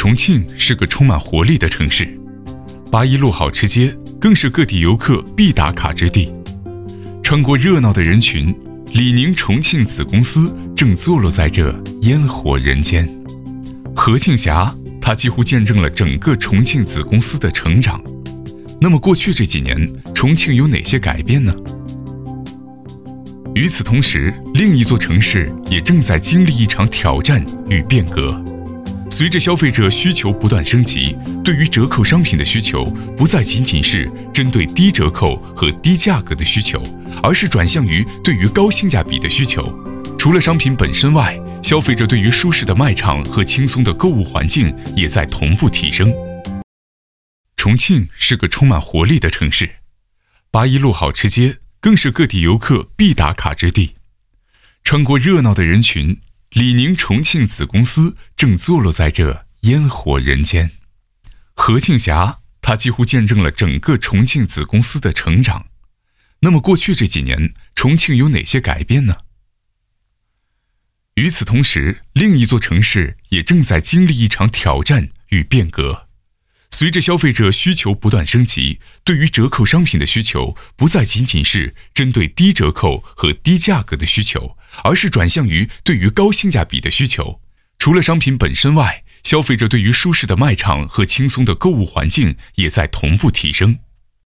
重庆是个充满活力的城市，八一路好吃街更是各地游客必打卡之地。穿过热闹的人群，李宁重庆子公司正坐落在这烟火人间。何庆霞，她几乎见证了整个重庆子公司的成长。那么过去这几年，重庆有哪些改变呢？与此同时，另一座城市也正在经历一场挑战与变革。随着消费者需求不断升级，对于折扣商品的需求不再仅仅是针对低折扣和低价格的需求，而是转向于对于高性价比的需求。除了商品本身外，消费者对于舒适的卖场和轻松的购物环境也在同步提升。重庆是个充满活力的城市，八一路好吃街更是各地游客必打卡之地。穿过热闹的人群，李宁重庆子公司正坐落在这烟火人间。何庆霞，她几乎见证了整个重庆子公司的成长。那么过去这几年，重庆有哪些改变呢？与此同时，另一座城市也正在经历一场挑战与变革。随着消费者需求不断升级，对于折扣商品的需求不再仅仅是针对低折扣和低价格的需求，而是转向于对于高性价比的需求。除了商品本身外，消费者对于舒适的卖场和轻松的购物环境也在同步提升。